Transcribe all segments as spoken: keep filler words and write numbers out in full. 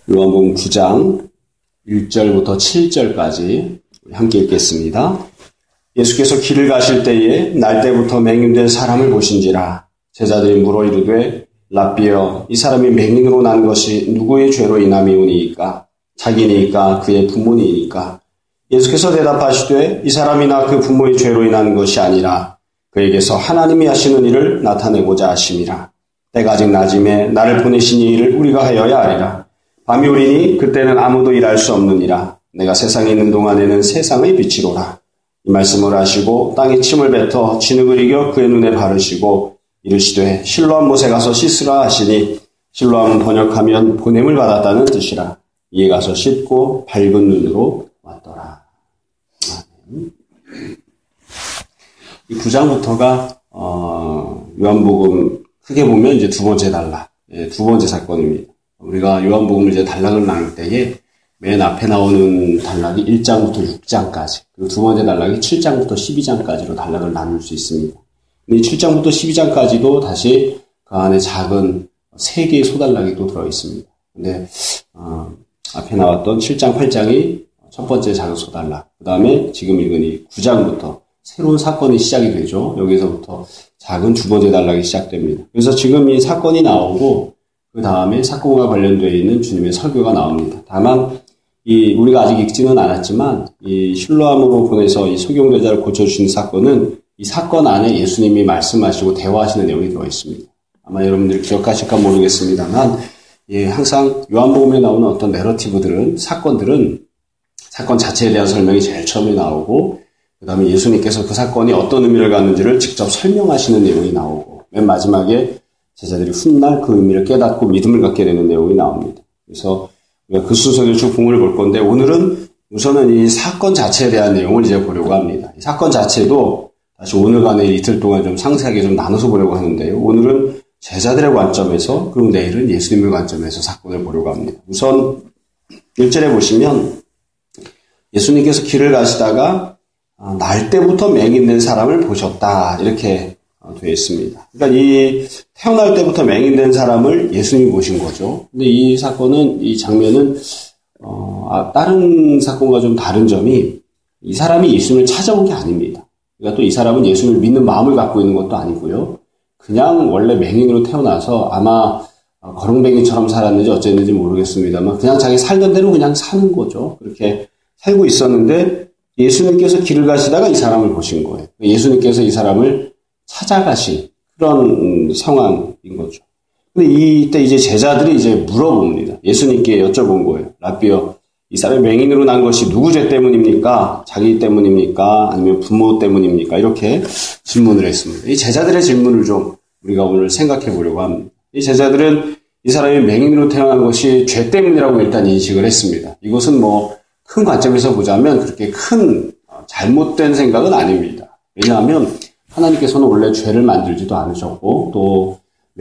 요한복음 구 장 일 절부터 칠 절까지 함께 읽겠습니다. 예수께서 길을 가실 때에 날때부터 맹인된 사람을 보신지라. 제자들이 물어 이르되 라삐여, 이 사람이 맹인으로 난 것이 누구의 죄로 인함이오니이까? 자기니이까 그의 부모니이까? 예수께서 대답하시되 이 사람이나 그 부모의 죄로 인한 것이 아니라 그에게서 하나님이 하시는 일을 나타내고자 하심이라. 때가 아직 낮음에 나를 보내신 이 일을 우리가 하여야 하리라. 밤이 오리니 그때는 아무도 일할 수 없느니라. 내가 세상에 있는 동안에는 세상의 빛이로라. 이 말씀을 하시고 땅에 침을 뱉어 진흙을 이겨 그의 눈에 바르시고 이르시되 실로암 못에 가서 씻으라 하시니 실로암은 번역하면 보냄을 받았다는 뜻이라. 이에 가서 씻고 밝은 눈으로 왔더라. 이 구 장부터가 어, 요한복음 크게 보면 이제 두 번째 단락, 예, 두 번째 사건입니다. 우리가 요한복음을 이제 단락을 나눌 때에 맨 앞에 나오는 단락이 일 장부터 육 장까지, 그리고 두 번째 단락이 칠 장부터 십이 장까지로 단락을 나눌 수 있습니다. 이 칠 장부터 십이 장까지도 다시 그 안에 작은 세 개의 소단락이 또 들어 있습니다. 근데 어, 앞에 나왔던 칠 장, 팔 장이 첫 번째 작은 소단락, 그 다음에 지금 읽은 이 구 장부터 새로운 사건이 시작이 되죠. 여기서부터 작은 두 번째 단락이 시작됩니다. 그래서 지금 이 사건이 나오고 그 다음에 사건과 관련되어 있는 주님의 설교가 나옵니다. 다만 이 우리가 아직 읽지는 않았지만 이 실로암으로 보내서 이 소경대자를 고쳐주신 사건은 이 사건 안에 예수님이 말씀하시고 대화하시는 내용이 들어 있습니다. 아마 여러분들이 기억하실까 모르겠습니다만, 예, 항상 요한복음에 나오는 어떤 내러티브들은, 사건들은 사건 자체에 대한 설명이 제일 처음에 나오고, 그 다음에 예수님께서 그 사건이 어떤 의미를 갖는지를 직접 설명하시는 내용이 나오고, 맨 마지막에 제자들이 훗날 그 의미를 깨닫고 믿음을 갖게 되는 내용이 나옵니다. 그래서 우리가 그 순서를 쭉 본문을 볼 건데, 오늘은 우선은 이 사건 자체에 대한 내용을 이제 보려고 합니다. 이 사건 자체도 다시 오늘간의 이틀 동안 좀 상세하게 좀 나눠서 보려고 하는데요. 오늘은 제자들의 관점에서, 그리고 내일은 예수님의 관점에서 사건을 보려고 합니다. 우선 일 절에 보시면 예수님께서 길을 가시다가 날 때부터 맹인된 사람을 보셨다, 이렇게 되어 있습니다. 그러니까 이 태어날 때부터 맹인된 사람을 예수님이 보신 거죠. 근데 이 사건은, 이 장면은 어, 아, 다른 사건과 좀 다른 점이 이 사람이 예수님을 찾아온 게 아닙니다. 그러니까 또 이 사람은 예수님을 믿는 마음을 갖고 있는 것도 아니고요. 그냥 원래 맹인으로 태어나서 아마 거렁뱅이처럼 살았는지 어쨌는지 모르겠습니다만 그냥 자기 살던 대로 그냥 사는 거죠. 그렇게 살고 있었는데 예수님께서 길을 가시다가 이 사람을 보신 거예요. 예수님께서 이 사람을 찾아가신 그런 상황인 거죠. 근데 이때 이제 제자들이 이제 물어봅니다. 예수님께 여쭤본 거예요. 라삐여, 이 사람이 맹인으로 난 것이 누구 죄 때문입니까? 자기 때문입니까? 아니면 부모 때문입니까? 이렇게 질문을 했습니다. 이 제자들의 질문을 좀 우리가 오늘 생각해 보려고 합니다. 이 제자들은 이 사람이 맹인으로 태어난 것이 죄 때문이라고 일단 인식을 했습니다. 이것은 뭐 큰 관점에서 보자면 그렇게 큰 잘못된 생각은 아닙니다. 왜냐하면 하나님께서는 원래 죄를 만들지도 않으셨고 또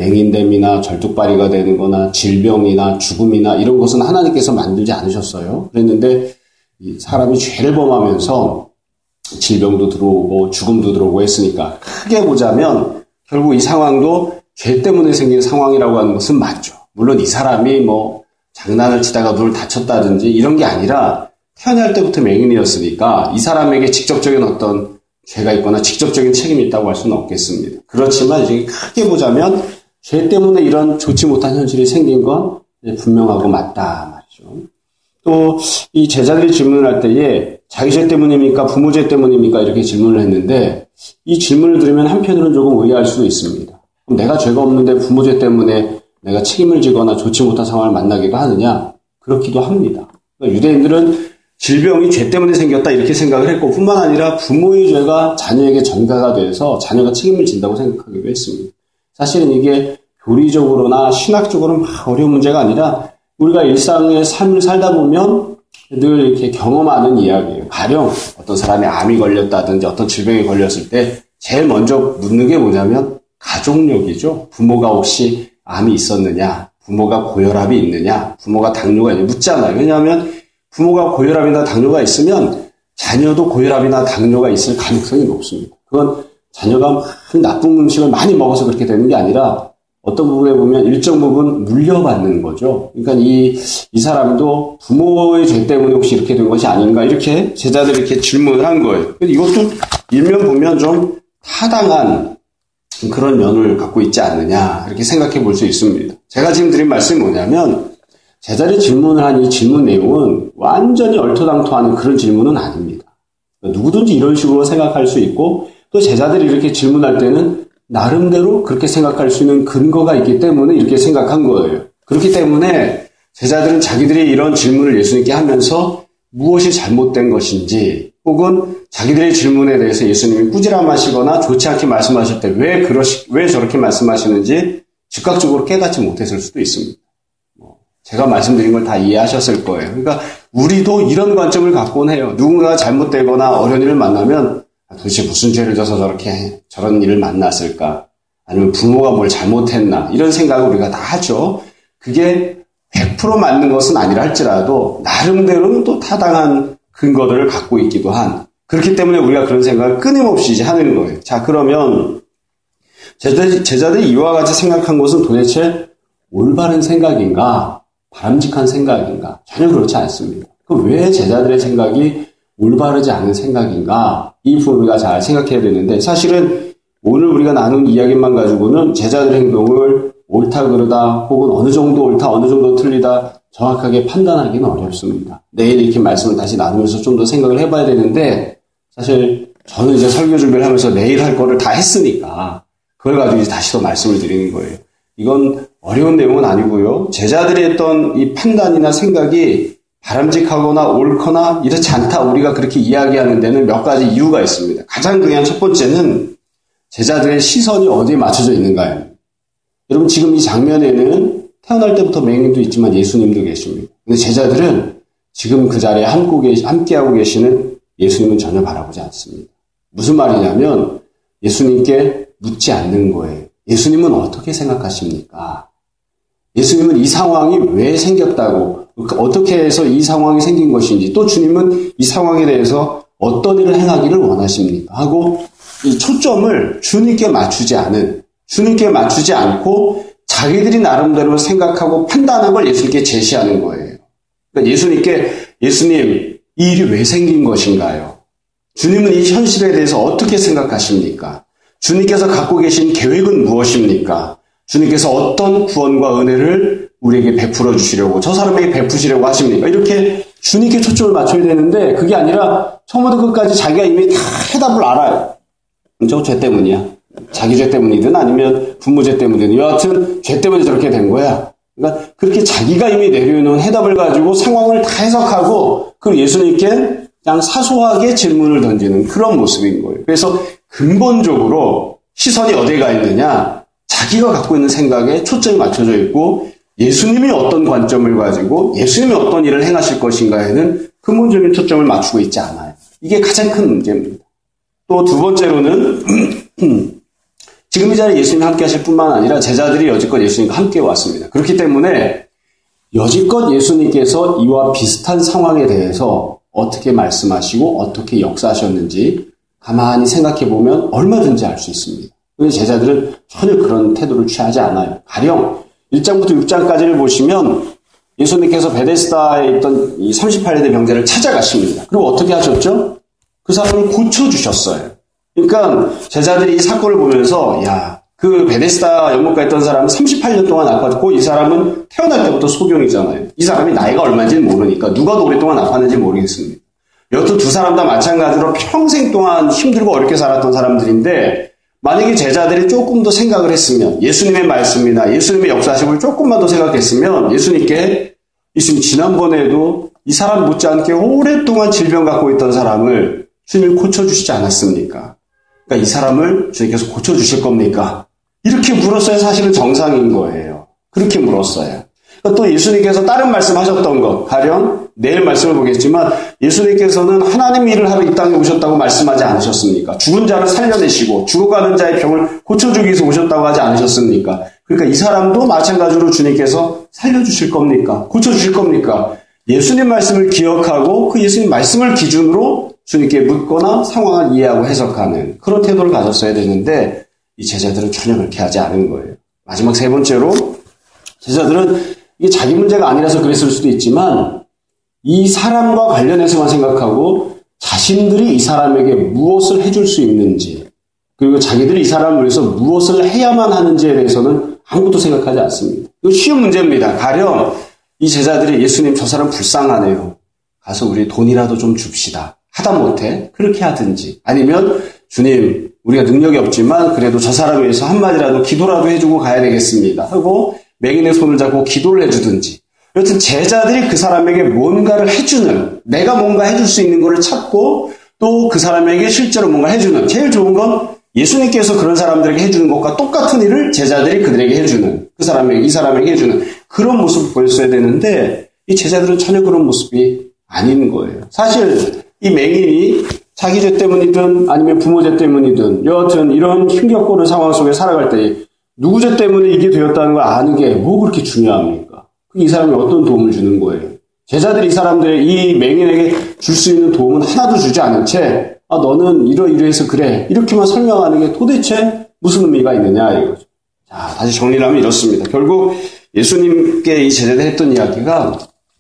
맹인됨이나 절뚝발이가 되는 거나 질병이나 죽음이나 이런 것은 하나님께서 만들지 않으셨어요. 그랬는데 이 사람이 죄를 범하면서 질병도 들어오고 죽음도 들어오고 했으니까 크게 보자면 결국 이 상황도 죄 때문에 생긴 상황이라고 하는 것은 맞죠. 물론 이 사람이 뭐 장난을 치다가 눈을 다쳤다든지 이런 게 아니라 태어날 때부터 맹인이었으니까 이 사람에게 직접적인 어떤 죄가 있거나 직접적인 책임이 있다고 할 수는 없겠습니다. 그렇지만 이제 크게 보자면 죄 때문에 이런 좋지 못한 현실이 생긴 건 분명하고 맞다 말이죠. 또 이 제자들이 질문을 할 때에 자기 죄 때문입니까? 부모 죄 때문입니까? 이렇게 질문을 했는데 이 질문을 들으면 한편으로는 조금 의아할 수도 있습니다. 그럼 내가 죄가 없는데 부모 죄 때문에 내가 책임을 지거나 좋지 못한 상황을 만나기도 하느냐? 그렇기도 합니다. 그러니까 유대인들은 질병이 죄 때문에 생겼다 이렇게 생각을 했고 뿐만 아니라 부모의 죄가 자녀에게 전가가 돼서 자녀가 책임을 진다고 생각하기도 했습니다. 사실은 이게 교리적으로나 신학적으로는 막 어려운 문제가 아니라 우리가 일상의 삶을 살다 보면 늘 이렇게 경험하는 이야기예요. 가령 어떤 사람이 암이 걸렸다든지 어떤 질병에 걸렸을 때 제일 먼저 묻는 게 뭐냐면 가족력이죠. 부모가 혹시 암이 있었느냐, 부모가 고혈압이 있느냐, 부모가 당뇨가 있느냐 묻잖아요. 왜냐하면 부모가 고혈압이나 당뇨가 있으면 자녀도 고혈압이나 당뇨가 있을 가능성이 높습니다. 그건 자녀가 나쁜 음식을 많이 먹어서 그렇게 되는 게 아니라 어떤 부분에 보면 일정 부분 물려받는 거죠. 그러니까 이, 이 사람도 부모의 죄 때문에 혹시 이렇게 된 것이 아닌가 이렇게 제자들이 이렇게 질문을 한 거예요. 이것도 일면 보면 좀 타당한 그런 면을 갖고 있지 않느냐 이렇게 생각해 볼 수 있습니다. 제가 지금 드린 말씀이 뭐냐면 제자들이 질문을 한 이 질문 내용은 완전히 얼토당토하는 그런 질문은 아닙니다. 누구든지 이런 식으로 생각할 수 있고 또 제자들이 이렇게 질문할 때는 나름대로 그렇게 생각할 수 있는 근거가 있기 때문에 이렇게 생각한 거예요. 그렇기 때문에 제자들은 자기들이 이런 질문을 예수님께 하면서 무엇이 잘못된 것인지 혹은 자기들의 질문에 대해서 예수님이 꾸지람하시거나 좋지 않게 말씀하실 때 왜 그러시, 왜 저렇게 말씀하시는지 즉각적으로 깨닫지 못했을 수도 있습니다. 제가 말씀드린 걸 다 이해하셨을 거예요. 그러니까 우리도 이런 관점을 갖곤 해요. 누군가가 잘못되거나 어려운 일을 만나면 도대체 무슨 죄를 져서 저렇게 저런 일을 만났을까? 아니면 부모가 뭘 잘못했나? 이런 생각을 우리가 다 하죠. 그게 백 퍼센트 맞는 것은 아니라 할지라도 나름대로는 또 타당한 근거들을 갖고 있기도 한 그렇기 때문에 우리가 그런 생각을 끊임없이 이제 하는 거예요. 자, 그러면 제자들이, 제자들이 이와 같이 생각한 것은 도대체 올바른 생각인가? 바람직한 생각인가? 전혀 그렇지 않습니다. 그럼 왜 제자들의 생각이 올바르지 않은 생각인가? 이 부분을 우리가 잘 생각해야 되는데 사실은 오늘 우리가 나눈 이야기만 가지고는 제자들의 행동을 옳다 그르다 혹은 어느 정도 옳다 어느 정도 틀리다 정확하게 판단하기는 어렵습니다. 내일 이렇게 말씀을 다시 나누면서 좀 더 생각을 해봐야 되는데 사실 저는 이제 설교 준비를 하면서 내일 할 거를 다 했으니까 그걸 가지고 이제 다시 더 말씀을 드리는 거예요. 이건 어려운 내용은 아니고요. 제자들이 했던 이 판단이나 생각이 바람직하거나 옳거나 이렇지 않다 우리가 그렇게 이야기하는 데는 몇 가지 이유가 있습니다. 가장 중요한 첫 번째는 제자들의 시선이 어디에 맞춰져 있는가요? 여러분 지금 이 장면에는 태어날 때부터 맹인도 있지만 예수님도 계십니다. 근데 제자들은 지금 그 자리에 함께하고 계시는 예수님은 전혀 바라보지 않습니다. 무슨 말이냐면 예수님께 묻지 않는 거예요. 예수님은 어떻게 생각하십니까? 예수님은 이 상황이 왜 생겼다고, 어떻게 해서 이 상황이 생긴 것인지, 또 주님은 이 상황에 대해서 어떤 일을 행하기를 원하십니까? 하고 이 초점을 주님께 맞추지 않은, 주님께 맞추지 않고 자기들이 나름대로 생각하고 판단한 걸 예수님께 제시하는 거예요. 그러니까 예수님께 예수님, 이 일이 왜 생긴 것인가요? 주님은 이 현실에 대해서 어떻게 생각하십니까? 주님께서 갖고 계신 계획은 무엇입니까? 주님께서 어떤 구원과 은혜를 우리에게 베풀어 주시려고, 저 사람에게 베푸시려고 하십니까? 이렇게 주님께 초점을 맞춰야 되는데 그게 아니라 처음부터 끝까지 자기가 이미 다 해답을 알아요. 저거 죄 때문이야. 자기 죄 때문이든 아니면 부모 죄 때문이든 여하튼 죄 때문에 저렇게 된 거야. 그러니까 그렇게 자기가 이미 내려놓은 해답을 가지고 상황을 다 해석하고 그 예수님께 그냥 사소하게 질문을 던지는 그런 모습인 거예요. 그래서 근본적으로 시선이 어디에 가 있느냐? 자기가 갖고 있는 생각에 초점이 맞춰져 있고 예수님이 어떤 관점을 가지고 예수님이 어떤 일을 행하실 것인가에는 근본적인 초점을 맞추고 있지 않아요. 이게 가장 큰 문제입니다. 또 두 번째로는 지금 이 자리에 예수님이 함께 하실 뿐만 아니라 제자들이 여지껏 예수님과 함께 왔습니다. 그렇기 때문에 여지껏 예수님께서 이와 비슷한 상황에 대해서 어떻게 말씀하시고 어떻게 역사하셨는지 가만히 생각해 보면 얼마든지 알 수 있습니다. 그런데 제자들은 전혀 그런 태도를 취하지 않아요. 가령 일 장부터 육 장까지를 보시면 예수님께서 베데스다에 있던 이 삼십팔 세 병자를 찾아가십니다. 그리고 어떻게 하셨죠? 그 사람을 고쳐주셨어요. 그러니까 제자들이 이 사건을 보면서 야, 그 베데스다 연못가에 있던 사람은 삼십팔 년 동안 아팠고 이 사람은 태어날 때부터 소경이잖아요. 이 사람이 나이가 얼마인지는 모르니까 누가 더 오랫동안 아팠는지 모르겠습니다. 여튼 두 사람 다 마찬가지로 평생 동안 힘들고 어렵게 살았던 사람들인데 만약에 제자들이 조금 더 생각을 했으면 예수님의 말씀이나 예수님의 역사심을 조금만 더 생각했으면 예수님께 예수님 지난번에도 이 사람 못지않게 오랫동안 질병 갖고 있던 사람을 주님이 고쳐주시지 않았습니까? 그러니까 이 사람을 주님께서 고쳐주실 겁니까? 이렇게 물었어야 사실은 정상인 거예요. 그렇게 물었어요. 그러니까 또 예수님께서 다른 말씀하셨던 것, 가령 내일 말씀을 보겠지만 예수님께서는 하나님 일을 하러 이 땅에 오셨다고 말씀하지 않으셨습니까? 죽은 자를 살려내시고 죽어가는 자의 병을 고쳐주기 위해서 오셨다고 하지 않으셨습니까? 그러니까 이 사람도 마찬가지로 주님께서 살려주실 겁니까? 고쳐주실 겁니까? 예수님 말씀을 기억하고 그 예수님 말씀을 기준으로 주님께 묻거나 상황을 이해하고 해석하는 그런 태도를 가졌어야 되는데 이 제자들은 전혀 그렇게 하지 않은 거예요. 마지막 세 번째로 제자들은 이게 자기 문제가 아니라서 그랬을 수도 있지만 이 사람과 관련해서만 생각하고 자신들이 이 사람에게 무엇을 해줄 수 있는지 그리고 자기들이 이 사람을 위해서 무엇을 해야만 하는지에 대해서는 아무것도 생각하지 않습니다. 이거 쉬운 문제입니다. 가령 이 제자들이 예수님 저 사람 불쌍하네요. 가서 우리 돈이라도 좀 줍시다. 하다 못해 그렇게 하든지 아니면 주님 우리가 능력이 없지만 그래도 저 사람을 위해서 한마디라도 기도라도 해주고 가야 되겠습니다 하고 맹인의 손을 잡고 기도를 해주든지 여튼 제자들이 그 사람에게 뭔가를 해주는 내가 뭔가 해줄 수 있는 것을 찾고 또 그 사람에게 실제로 뭔가 해주는 제일 좋은 건 예수님께서 그런 사람들에게 해주는 것과 똑같은 일을 제자들이 그들에게 해주는 그 사람에게 이 사람에게 해주는 그런 모습을 보였어야 되는데 이 제자들은 전혀 그런 모습이 아닌 거예요. 사실 이 맹인이 자기 죄 때문이든 아니면 부모 죄 때문이든 여하튼 이런 힘겹고 어려운 상황 속에 살아갈 때 누구 죄 때문에 이게 되었다는 걸 아는 게 뭐 그렇게 중요합니까? 이 사람이 어떤 도움을 주는 거예요? 제자들이 이 사람들 이 맹인에게 줄 수 있는 도움은 하나도 주지 않은 채 아, 너는 이러이러해서 그래 이렇게만 설명하는 게 도대체 무슨 의미가 있느냐 이거죠. 자, 다시 정리를 하면 이렇습니다. 결국 예수님께 이 제자들이 했던 이야기가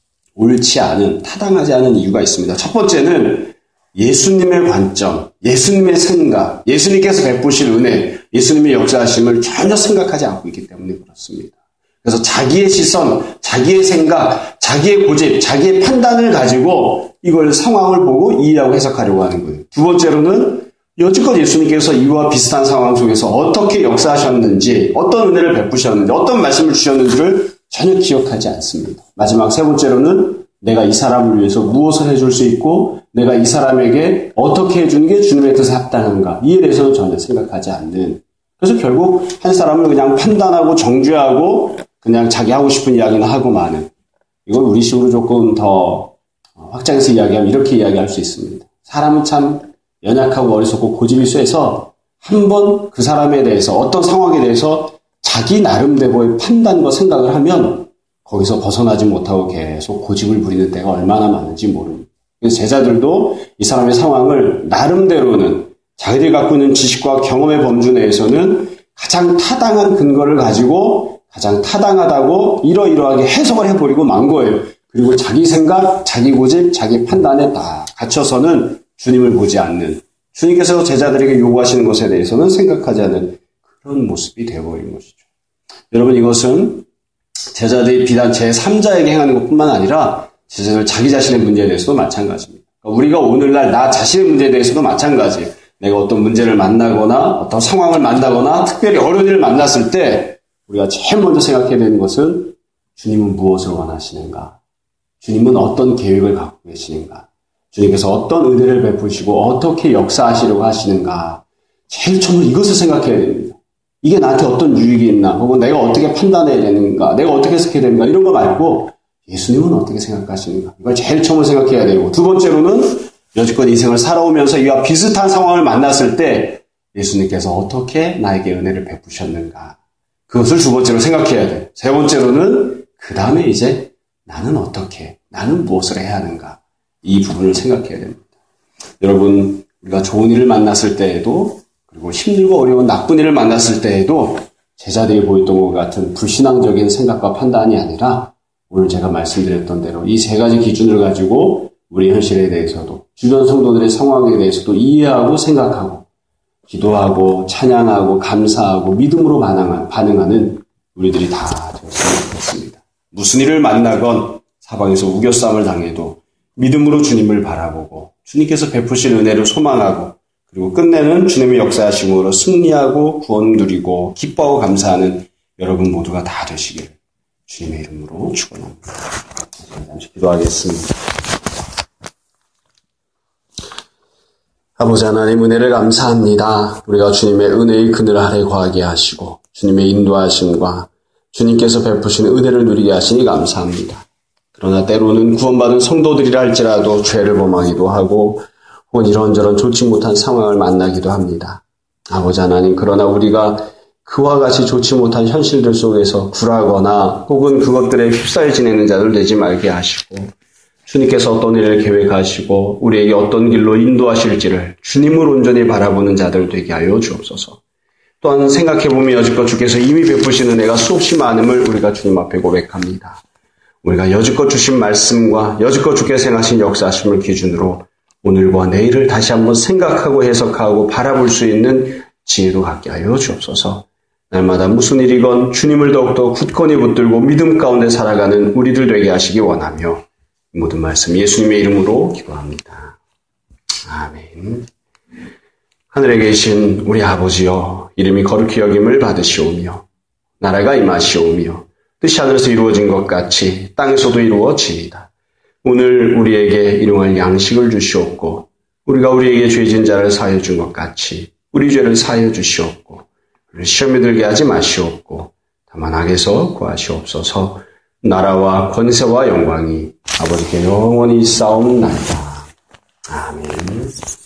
옳지 않은, 타당하지 않은 이유가 있습니다. 첫 번째는 예수님의 관점, 예수님의 생각, 예수님께서 베푸실 은혜, 예수님의 역사하심을 전혀 생각하지 않고 있기 때문에 그렇습니다. 그래서 자기의 시선, 자기의 생각, 자기의 고집, 자기의 판단을 가지고 이걸 상황을 보고 이해하고 해석하려고 하는 거예요. 두 번째로는 여지껏 예수님께서 이와 비슷한 상황 속에서 어떻게 역사하셨는지, 어떤 은혜를 베푸셨는지, 어떤 말씀을 주셨는지를 전혀 기억하지 않습니다. 마지막 세 번째로는 내가 이 사람을 위해서 무엇을 해줄 수 있고 내가 이 사람에게 어떻게 해주는 게 주님의 뜻에 합당한가 이에 대해서는 전혀 생각하지 않는 그래서 결국 한 사람을 그냥 판단하고 정죄하고 그냥 자기 하고 싶은 이야기는 하고 마는 이걸 우리식으로 조금 더 확장해서 이야기하면 이렇게 이야기할 수 있습니다. 사람은 참 연약하고 어리석고 고집이 쇠서 한번 그 사람에 대해서 어떤 상황에 대해서 자기 나름대로의 판단과 생각을 하면 거기서 벗어나지 못하고 계속 고집을 부리는 때가 얼마나 많은지 모릅니다. 그래서 제자들도 이 사람의 상황을 나름대로는 자기들이 갖고 있는 지식과 경험의 범주 내에서는 가장 타당한 근거를 가지고 가장 타당하다고 이러이러하게 해석을 해버리고 만 거예요. 그리고 자기 생각, 자기 고집, 자기 판단에 다 갇혀서는 주님을 보지 않는 주님께서 제자들에게 요구하시는 것에 대해서는 생각하지 않는 그런 모습이 되어버린 것이죠. 여러분 이것은 제자들이 비단 제삼자에게 행하는 것뿐만 아니라 제자들 자기 자신의 문제에 대해서도 마찬가지입니다. 우리가 오늘날 나 자신의 문제에 대해서도 마찬가지예요. 내가 어떤 문제를 만나거나 어떤 상황을 만나거나 특별히 어려운 일을 만났을 때 우리가 제일 먼저 생각해야 되는 것은 주님은 무엇을 원하시는가? 주님은 어떤 계획을 갖고 계시는가? 주님께서 어떤 은혜를 베푸시고 어떻게 역사하시려고 하시는가? 제일 처음으로 이것을 생각해야 됩니다. 이게 나한테 어떤 유익이 있나? 혹은 내가 어떻게 판단해야 되는가? 내가 어떻게 해석해야 되는가? 이런 거 말고 예수님은 어떻게 생각하시는가? 이걸 제일 처음으로 생각해야 되고 두 번째로는 여지껏 인생을 살아오면서 이와 비슷한 상황을 만났을 때 예수님께서 어떻게 나에게 은혜를 베푸셨는가? 그것을 두 번째로 생각해야 돼요. 세 번째로는 그 다음에 이제 나는 어떻게, 나는 무엇을 해야 하는가? 이 부분을 생각해야 됩니다. 여러분 우리가 좋은 일을 만났을 때에도 그리고 힘들고 어려운 나쁜 일을 만났을 때에도 제자들이 보였던 것 같은 불신앙적인 생각과 판단이 아니라 오늘 제가 말씀드렸던 대로 이 세 가지 기준을 가지고 우리 현실에 대해서도 주변 성도들의 상황에 대해서도 이해하고 생각하고 기도하고 찬양하고 감사하고 믿음으로 반응하는 우리들이 다 되었으면 좋겠습니다. 무슨 일을 만나건 사방에서 우겨싸움을 당해도 믿음으로 주님을 바라보고 주님께서 베푸실 은혜를 소망하고 그리고 끝내는 주님의 역사하심으로 승리하고 구원 누리고 기뻐하고 감사하는 여러분 모두가 다 되시기를 주님의 이름으로 축원합니다. 잠시 기도하겠습니다. 아버지 하나님 은혜를 감사합니다. 우리가 주님의 은혜의 그늘 아래 거하게 하시고 주님의 인도하심과 주님께서 베푸신 은혜를 누리게 하시니 감사합니다. 그러나 때로는 구원받은 성도들이라 할지라도 죄를 범하기도 하고 혹은 이런저런 좋지 못한 상황을 만나기도 합니다. 아버지 하나님 그러나 우리가 그와 같이 좋지 못한 현실들 속에서 굴하거나 혹은 그것들에 휩싸여 지내는 자들 되지 말게 하시고 주님께서 어떤 일을 계획하시고 우리에게 어떤 길로 인도하실지를 주님을 온전히 바라보는 자들 되게 하여 주옵소서. 또한 생각해보면 여지껏 주께서 이미 베푸신 은혜가 수없이 많음을 우리가 주님 앞에 고백합니다. 우리가 여지껏 주신 말씀과 여지껏 주께서 행하신 역사하심을 기준으로 오늘과 내일을 다시 한번 생각하고 해석하고 바라볼 수 있는 지혜도 갖게 하여 주옵소서. 날마다 무슨 일이건 주님을 더욱더 굳건히 붙들고 믿음 가운데 살아가는 우리들 되게 하시기 원하며 이 모든 말씀 예수님의 이름으로 기도합니다. 아멘. 하늘에 계신 우리 아버지여, 이름이 거룩히 여김을 받으시오며 나라가 임하시오며 뜻이 하늘에서 이루어진 것 같이 땅에서도 이루어지이다. 오늘 우리에게 일용할 양식을 주시옵고 우리가 우리에게 죄진 자를 사하여 준 것 같이 우리 죄를 사하여 주시옵고 우리를 시험에 들게 하지 마시옵고 다만 악에서 구하시옵소서. 나라와 권세와 영광이 아버지께 영원히 있사옵나이다. 아멘.